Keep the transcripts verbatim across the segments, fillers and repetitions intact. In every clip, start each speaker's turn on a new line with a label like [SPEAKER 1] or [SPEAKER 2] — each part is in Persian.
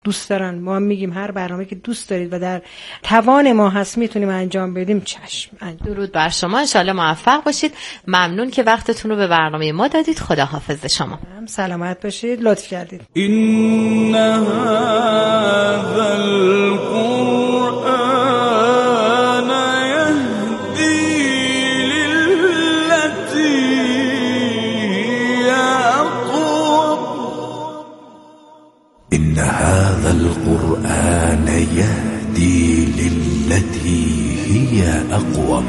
[SPEAKER 1] دوست دارن. ما هم میگیم هر برنامه که دوست دارید و در توان ما هست میتونیم انجام بدیم، چشم.
[SPEAKER 2] درود بر شما، انشالله موفق باشید. ممنون که وقتتون رو به برنامه ما دادید. خداحافظ شما.
[SPEAKER 1] سلامت باشید، لطف کردید.
[SPEAKER 3] این هذا القرآن یهدی للتی اقوم.
[SPEAKER 4] إن هذا القرآن يهدي للتي هي أقوم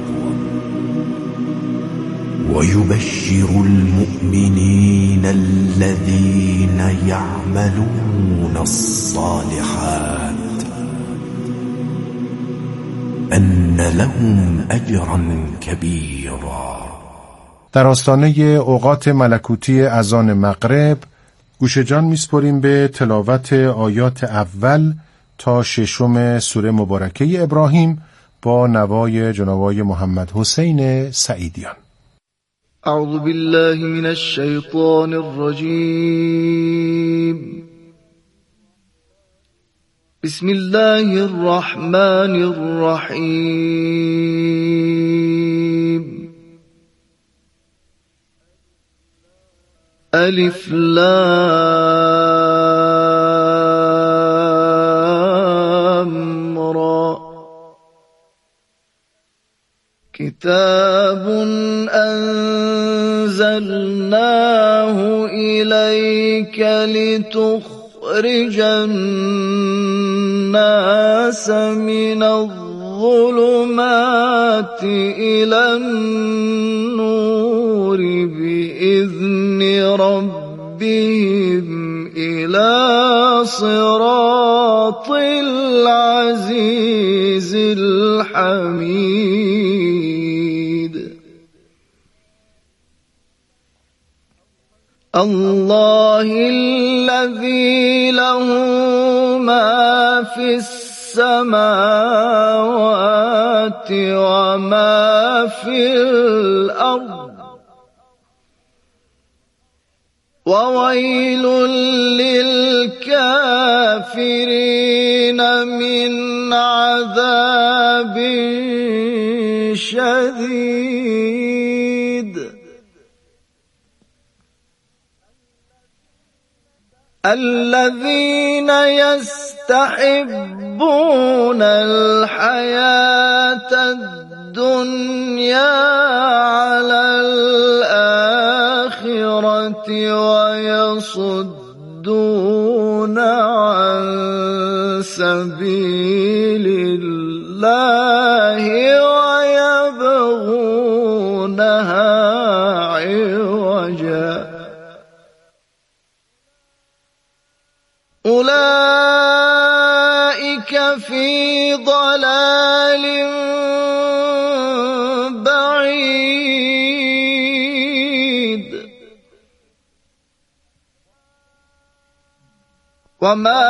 [SPEAKER 4] ويبشر المؤمنين الذين يعملون الصالحات أن لهم أجرا كبيرا.
[SPEAKER 5] در آستانه اوقات ملکوتی اذان مغرب گوش جان میسپریم به تلاوت آیات اول تا ششم سوره مبارکه ابراهیم با نوای جناب آقای محمد حسین سعیدیان.
[SPEAKER 6] اعوذ بالله من الشیطان الرجیم. بسم الله الرحمن الرحیم. الف لام را. کتاب أنزلناه إليك لتخرج الناس من الظلمات إلى النور بإذن ربهم إلى صراط العزيز الحميد. الله الذي له ما في السماوات وما في الأرض وويل للكافرين من عذاب شديد. الذين يستحبون الحياة الدنيا على الآخرة ويصدون عن سبيل الله ويبغونها عوجا أولئك في ضلال بعيد. وما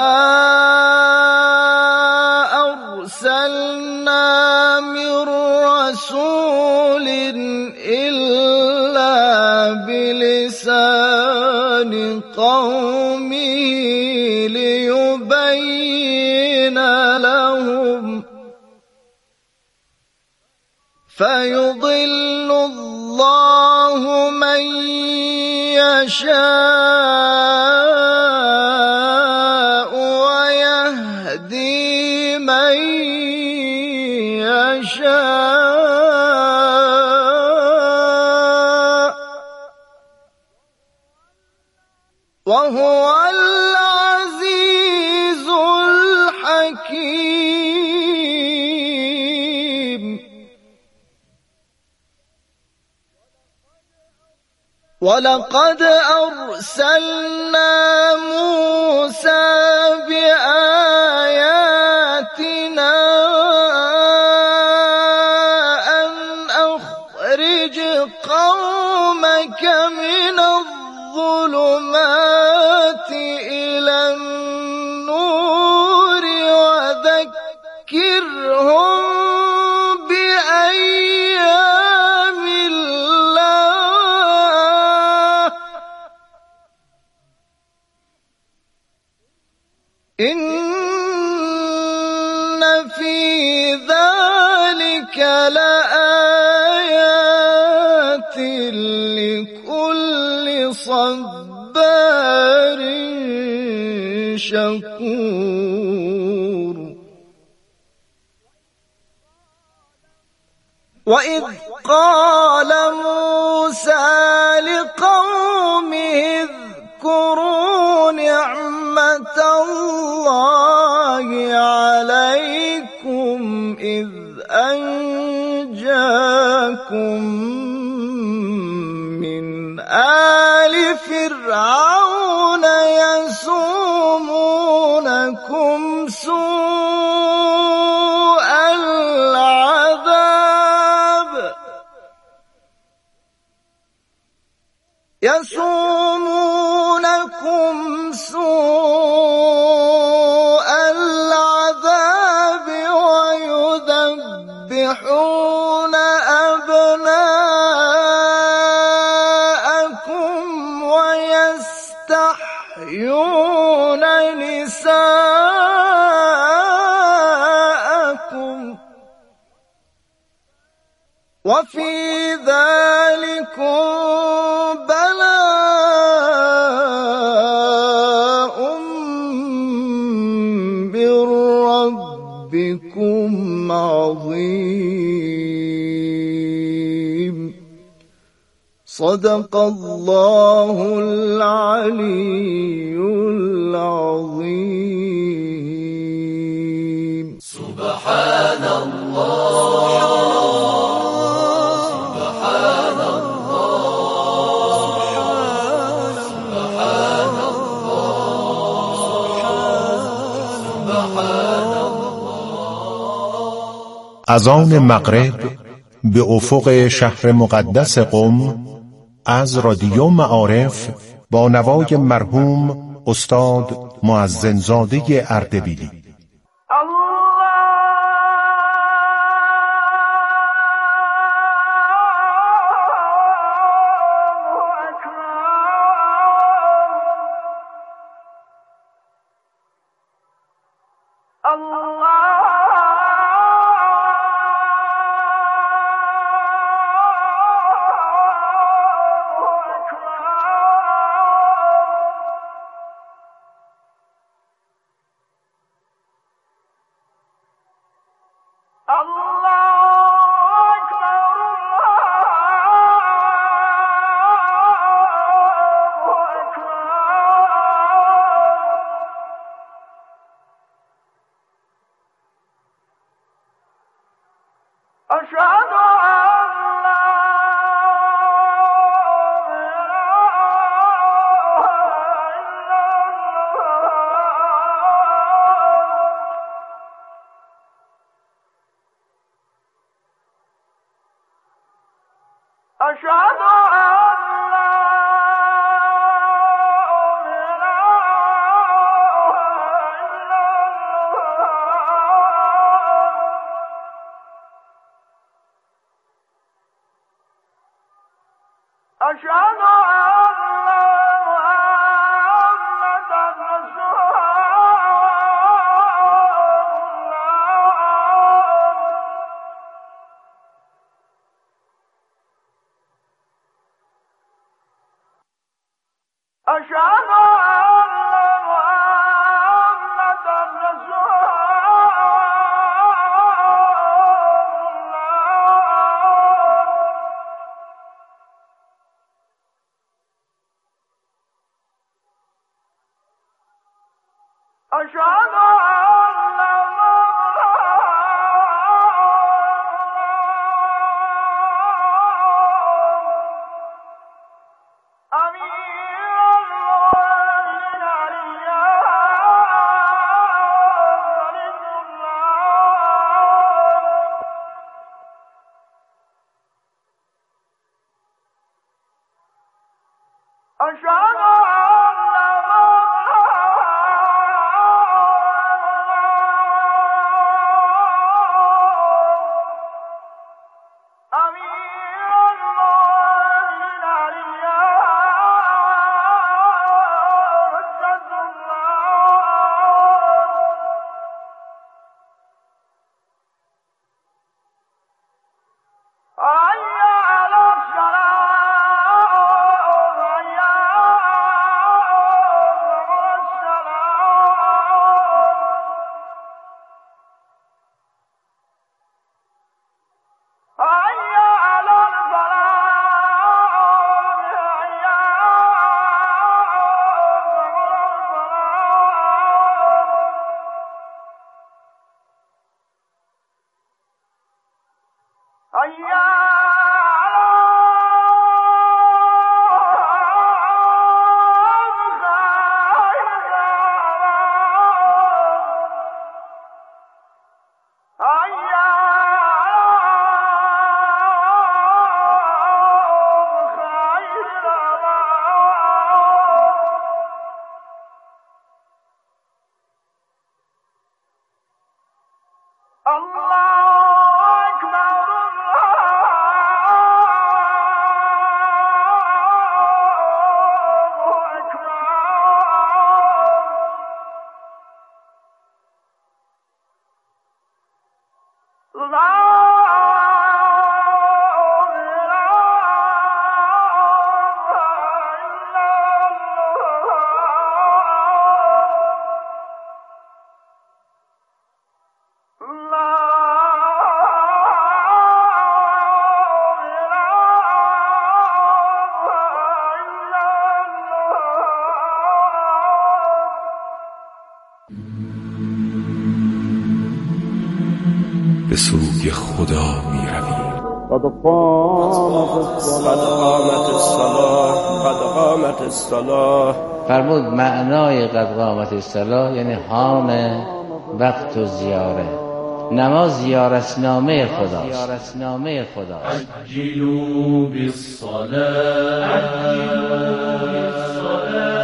[SPEAKER 6] أرسلنا من رسول إلا بلسان قومه ليبين لهم فيضل الله من يشاء ويهدي من يشاء وهو العزيز الحكيم. ولقد أرسلنا موسى بآياتنا أن أخرج قومك من الظلمات إلى النور وذكرهم بأيام الله إن في ذلك لآيات لكل صبار شكور. وإذ قال موسى لقومه اذكروا نعمة الله عليكم إذ أنجاكم من آل فرعون يسومونكم سوء العذاب يسومونكم سوء العذاب ويذبحون أبناءكم ويستحيون نساءكم وفي ذلكم بلاء من ربكم عظيم. صدق الله العلي العظيم.
[SPEAKER 3] سبحان الله سبحان الله سبحان الله.
[SPEAKER 5] اذان مغرب به افق شهر مقدس قم از رادیو معارف با نوای مرحوم استاد مؤذن زاده اردبیلی.
[SPEAKER 4] به سوی خدا می رویم.
[SPEAKER 3] قد قامت الصلاة قد قامت الصلاة.
[SPEAKER 7] فرمود معنای قد قامت الصلاة یعنی حان وقت و زیاره. نماز زیارتنامه خداست. زیارتنامه خداست.
[SPEAKER 3] عجلوا بالصلاة عجلوا بالصلاة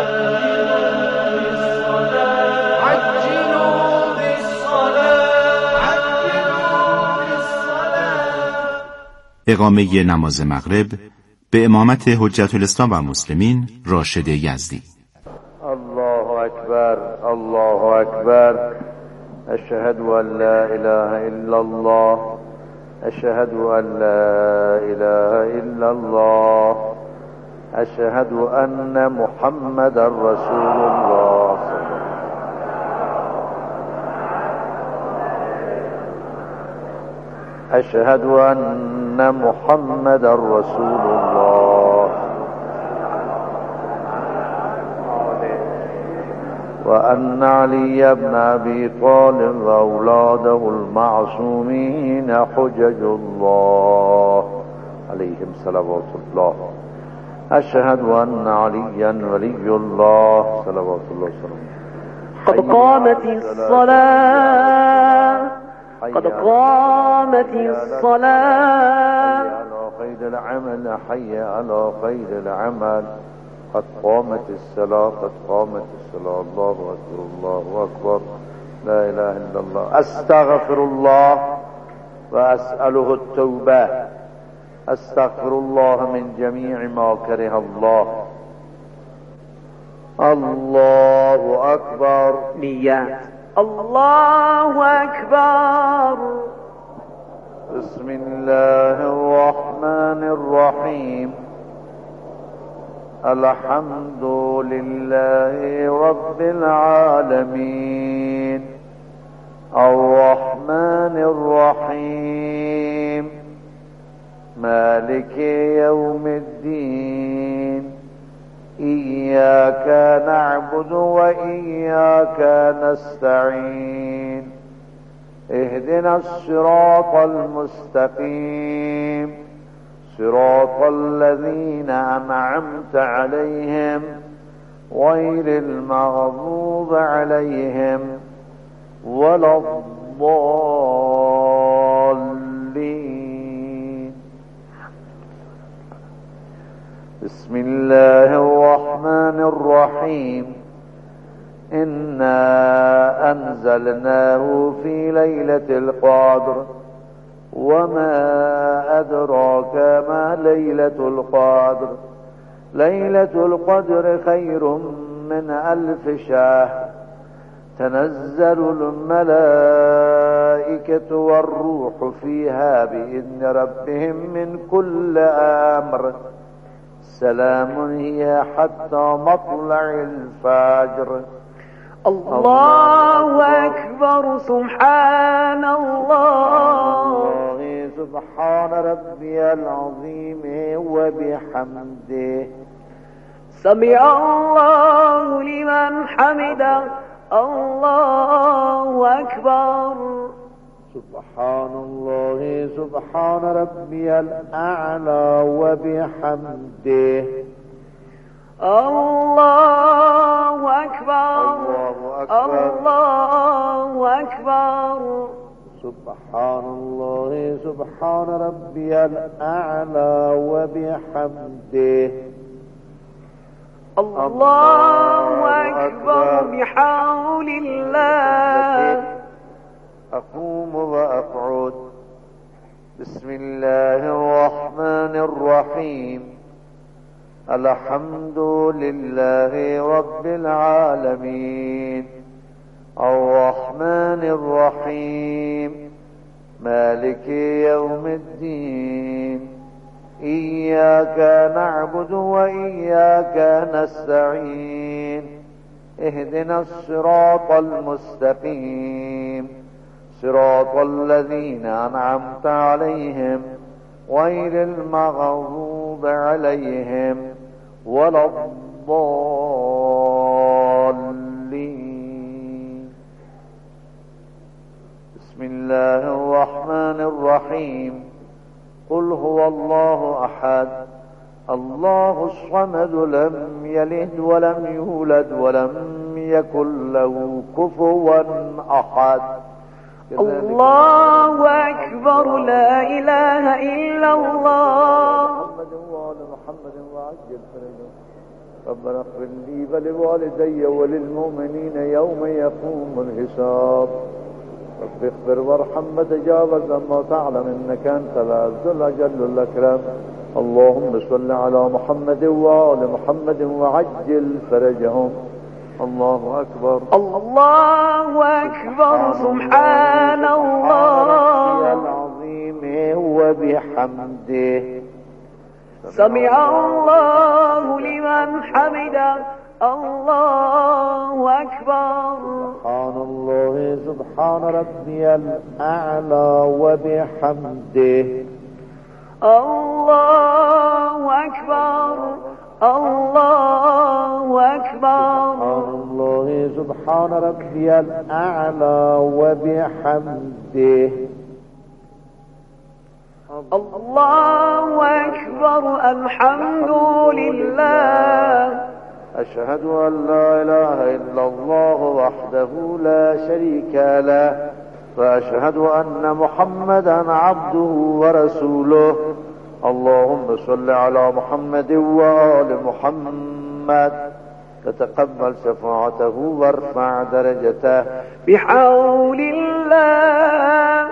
[SPEAKER 8] اقامه نماز مغرب به امامت حجت الاسلام و مسلمین راشد یزدی.
[SPEAKER 6] الله اکبر الله اکبر. اشهد ان لا اله الا الله اشهد ان لا اله الا الله اشهد ان محمد رسول الله. اشهد ان محمد رسول الله وان علي بن ابي طالب واولاده المعصومين حجج الله عليهم صلوات الله. اشهد ان عليا ولي الله صلوات الله وسلامه.
[SPEAKER 9] قد قامت الصلاة قد قامت الصلاة.
[SPEAKER 6] حي على قيد العمل حي على قيد العمل. قد قامت الصلاة قد قامت الصلاة. الله أكبر الله أكبر. لا إله إلا الله. أستغفر الله وأسأله التوبة. أستغفر الله من جميع ما كره الله. الله أكبر.
[SPEAKER 9] نيات. الله أكبر.
[SPEAKER 6] بسم الله الرحمن الرحيم. الحمد لله رب العالمين الرحمن الرحيم مالك يوم الدين. إياك نعبد وإياك نستعين. اهدنا الصراط المستقيم صراط الذين أنعمت عليهم غير المغضوب عليهم ولا الضالين. بسم الله الرحمن الرحيم. إنا أنزلناه في ليلة القدر وما أدراك ما ليلة القدر. ليلة القدر خير من ألف شهر. تنزل الملائكة والروح فيها بإذن ربهم من كل أمر. سلام هي حتى مطلع الفجر.
[SPEAKER 9] الله أكبر. سبحان الله.
[SPEAKER 6] سبحان ربي العظيم وبحمده.
[SPEAKER 9] سمع الله لمن حمده. الله أكبر.
[SPEAKER 6] سبحان الله سبحان ربي الأعلى وبحمده.
[SPEAKER 9] الله أكبر.
[SPEAKER 6] الله
[SPEAKER 9] أكبر.
[SPEAKER 6] سبحان الله سبحان ربي الأعلى وبحمده.
[SPEAKER 9] الله أكبر. بحول الله.
[SPEAKER 6] أقوم الرحيم الحمد لله رب العالمين الرحمن الرحيم مالك يوم الدين إياك نعبد وإياك نستعين اهدنا الصراط المستقيم صراط الذين أنعمت عليهم غير المغضوب عليهم ولا الضالين. بسم الله الرحمن الرحيم قل هو الله أحد الله الصمد لم يلد ولم يولد ولم يكن له كفوا أحد.
[SPEAKER 9] الله أكبر لا إله إلا الله.
[SPEAKER 6] محمد وآل محمد وعجل فرجهم. ربنا اغفر لي ولوالدي وللمؤمنين يوم يقوم الحساب. رب اغفر وارحم وتجاوز عما تعلم إنك أنت العز الأجل الأكرم. اللهم صل على محمد وآل محمد وعجل فرجهم. الله أكبر
[SPEAKER 9] الله أكبر سبحان الله
[SPEAKER 6] العظيم وبحمده
[SPEAKER 9] سمع الله لمن حمده. الله أكبر
[SPEAKER 6] سبحان الله سبحان ربي الأعلى وبحمده.
[SPEAKER 9] الله أكبر الله أكبر
[SPEAKER 6] سبحان الله سبحان ربي الأعلى وبحمده.
[SPEAKER 9] الله أكبر الحمد لله.
[SPEAKER 6] أشهد أن لا إله إلا الله وحده لا شريك له وأشهد أن محمدا عبده ورسوله. اللهم صل على محمد وآل محمد تتقبل شفاعته وارفع درجته
[SPEAKER 9] بحول الله.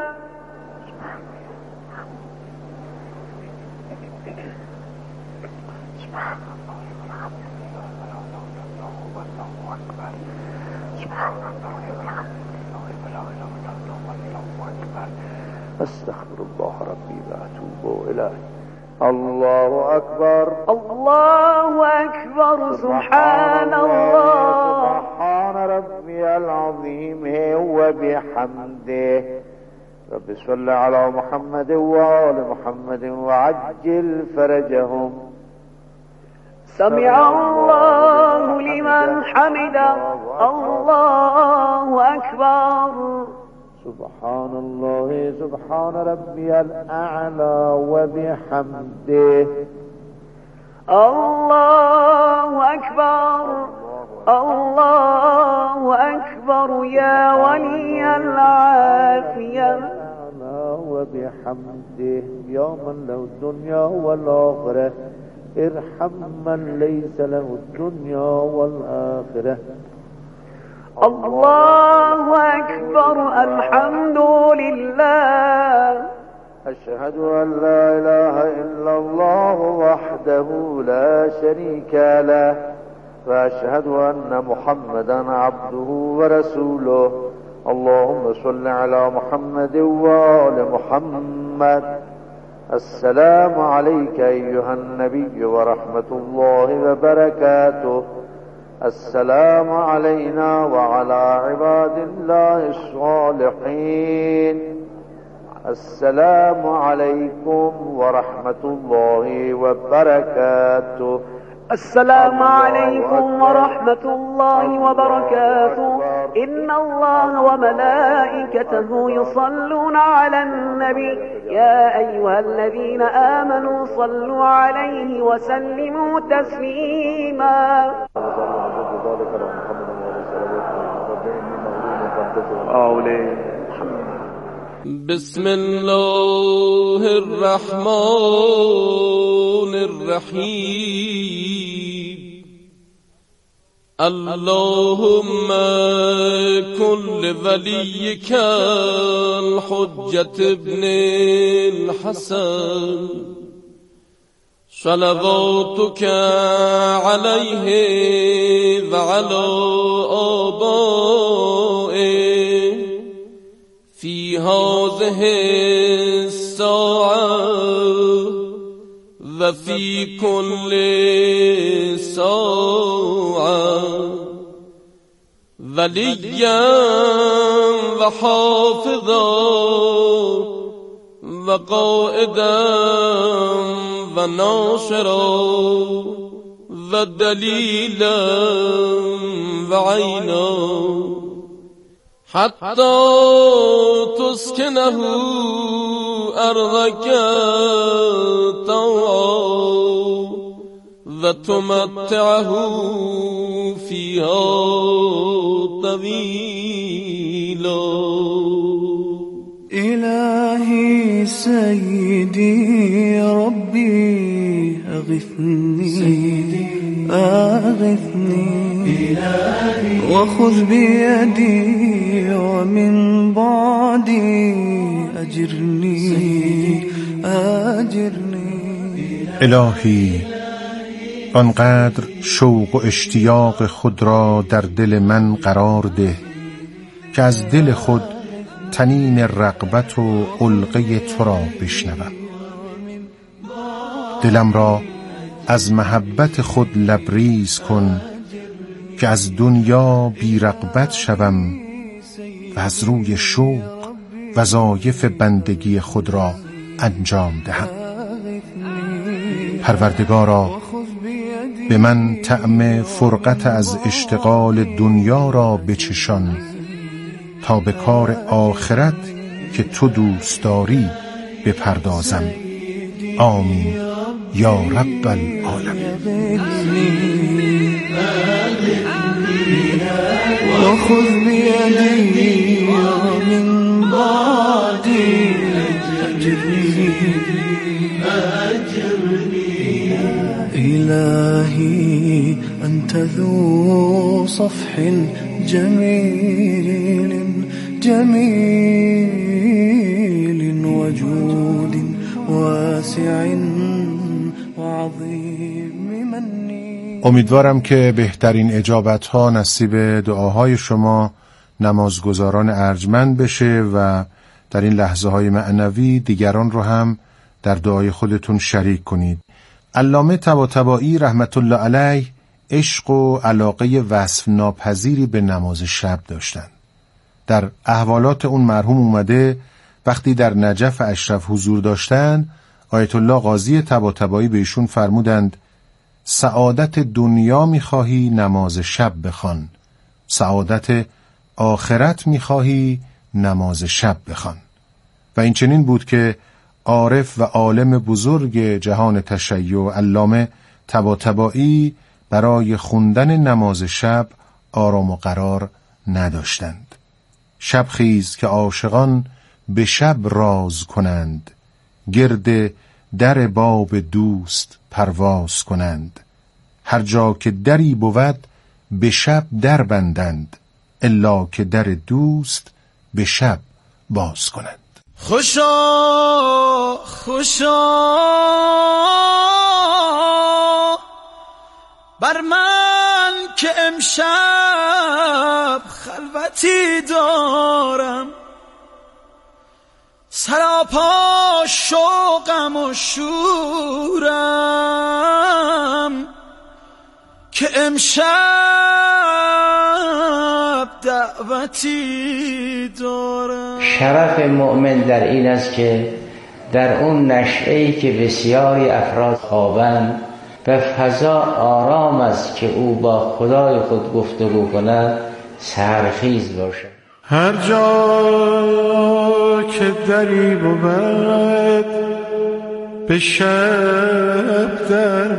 [SPEAKER 6] أستغفر الله ربي وأتوب إليه. الله أكبر
[SPEAKER 9] الله أكبر سبحان الله
[SPEAKER 6] سبحان ربي العظيم وبحمده. رب صل على محمد وآل محمد وعجل فرجهم.
[SPEAKER 9] سمع الله لمن حمده. الله أكبر
[SPEAKER 6] سبحان الله سبحان ربي الأعلى وبحمده.
[SPEAKER 9] الله أكبر الله أكبر يا ولي العافية.
[SPEAKER 6] الأعلى وبحمده يا من له الدنيا والآخرة ارحم من ليس له الدنيا والآخرة.
[SPEAKER 9] الله أكبر الحمد لله.
[SPEAKER 6] أشهد أن لا إله إلا الله وحده لا شريك له وأشهد أن محمدا عبده ورسوله. اللهم صل على محمد وآل محمد. السلام عليك أيها النبي ورحمة الله وبركاته. السلام علينا وعلى عباد الله الصالحين. السلام عليكم ورحمة الله وبركاته.
[SPEAKER 9] السلام عليكم ورحمة الله وبركاته. إن الله وملائكته يصلون على النبي يا أيها الذين آمنوا صلوا عليه وسلموا تسليما.
[SPEAKER 3] بسم الله الرحمن الرحيم. اللهم كن لوليك الحجة ابن الحسن صلواتك عليه وعلى آبائه في هذه الساعة وفي كل ساعة وليا وحافظا وقائدا وناصرا ودليلا وعينا حتى تسكنه أرضك طوعا وتمتعه فيها طويلا.
[SPEAKER 10] إلهي سيدي ربي أغثني أغثني وخذ بيدي ومن بعدي أجرني أجرني.
[SPEAKER 5] الهی آنقدر شوق و اشتیاق خود را در دل من قرار ده که از دل خود طنین رغبت و علقه تو را بشنوم. دلم را از محبت خود لبریز کن که از دنیا بی رغبت شوم و از روی شوق وظایف بندگی خود را انجام دهم. پروردگارا به من طعم فرقت از اشتغال دنیا را بچشان تا به کار آخرت که تو دوست داری بپردازم. آمین یا رب العالمین.
[SPEAKER 10] و خذ بیدی من بعدی إلهي أنت ذو صفح جميل جميل وجود واسع وعظيم مني.
[SPEAKER 5] امیدوارم که بهترین اجابت ها نصیب دعاهای شما نمازگزاران ارجمند بشه و در این لحظه های معنوی دیگران رو هم در دعای خودتون شریک کنید. علامه طباطبایی رحمت الله علیه عشق و علاقه وصف ناپذیری به نماز شب داشتند. در احوالات اون مرحوم اومده وقتی در نجف اشرف حضور داشتند، آیت الله قاضی طباطبایی به ایشون فرمودند سعادت دنیا میخواهی نماز شب بخوان، سعادت آخرت میخواهی نماز شب بخوان. و این چنین بود که عارف و عالم بزرگ جهان تشیع علامه طباطبایی برای خوندن نماز شب آرام و قرار نداشتند. شب خیز که عاشقان به شب راز کنند، گرد در باب دوست پرواز کنند. هر جا که دری بود به شب در بندند، الا که در دوست به شب باز کنند.
[SPEAKER 10] خوشا خوشا بر من که امشب خلوتی دارم، سراپا شوقم و شورم که امشب دعوتی دارم.
[SPEAKER 7] شرف مؤمن در این است که در اون نشعه‌ای که بسیاری افراد خوابند و فضا آرام است که او با خدای خود گفتگو کند سحرخیز باشد.
[SPEAKER 10] هر جا که دری بود به شب در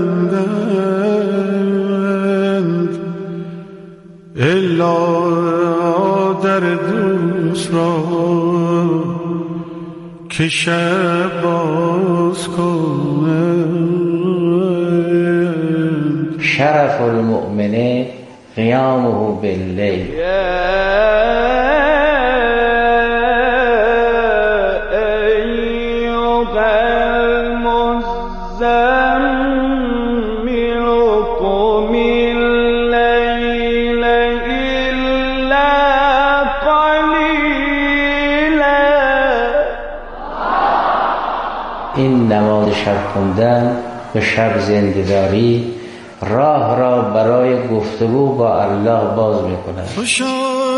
[SPEAKER 10] بندند، الا در دوست را که شب باز کنند.
[SPEAKER 7] شرف المؤمن قیامه باللیل.
[SPEAKER 9] أيها المزمل
[SPEAKER 7] این نماز شب خوندن و شب زنده‌داری راه را برای گفتگو با الله باز می‌کند.
[SPEAKER 10] خوشا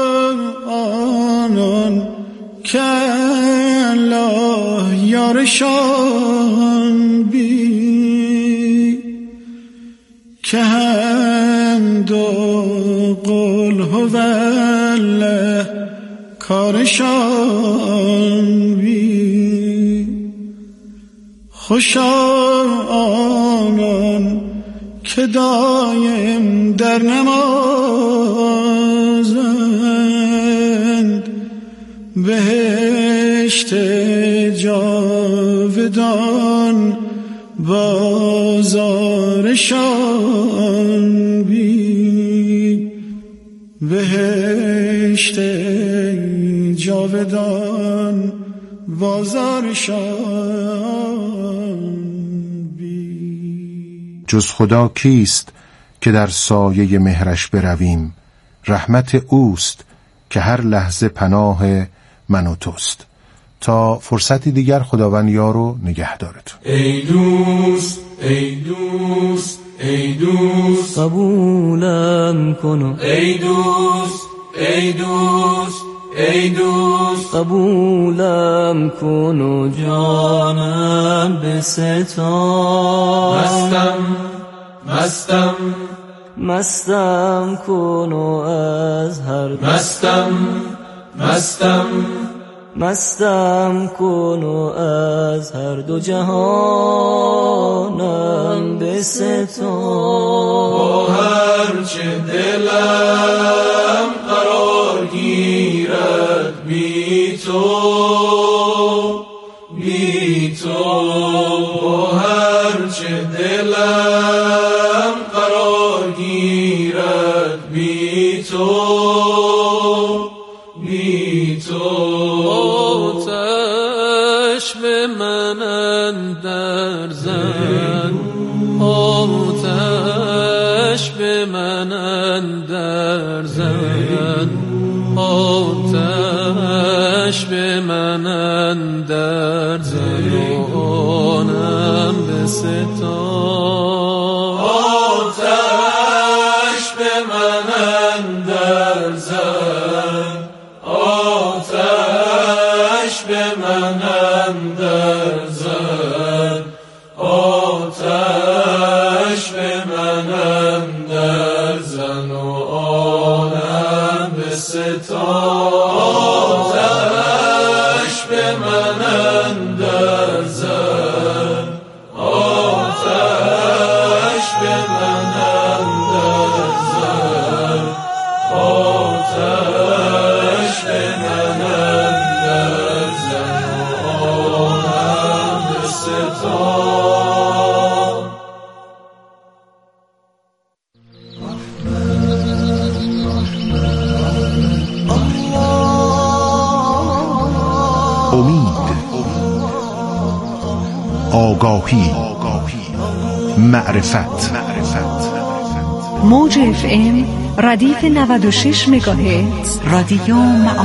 [SPEAKER 10] آنان که الله یارشان بی که هم دو قل هوالله کارشان بی. خوشا آنان که دایم در نمازند بهشت جاودان بازارشان بی. بهشت جاودان بازارشان بی.
[SPEAKER 5] جز خدا کیست که در سایه مهرش برویم؟ رحمت اوست که هر لحظه پناه من و توست. تا فرصتی دیگر خداوند یار و نگهدارتون.
[SPEAKER 3] ای دوست ای دوست ای دوست
[SPEAKER 11] قبولم کنو،
[SPEAKER 3] ای دوست ای دوست ای دوست
[SPEAKER 11] قبولم کنو جانم بستان.
[SPEAKER 3] مستم مستم
[SPEAKER 11] مستم کنو از هر
[SPEAKER 3] مستم مستم
[SPEAKER 11] مستم کنو از هر دو جهانم بستان.
[SPEAKER 3] با هر چه دلم قرار گیرد بی تو بی تو. با هر چه دلم قرار گیرد بی تو بی تو. آتش به من اندر زن، آتش به من اندر زن، آتش به من اندر زن و آنم بستان. آتش به من اندر زن، آتش به من اندر زن، آتش به من اندر زن و آنم بستان. آتش به من اندر زن، آتش به من اندر زن، آتش به من اندر زن و آنم بستان.
[SPEAKER 5] امید، آگاهی، معرفت.
[SPEAKER 12] موج اف ام ردیف نود و شش مگاهرتز رادیو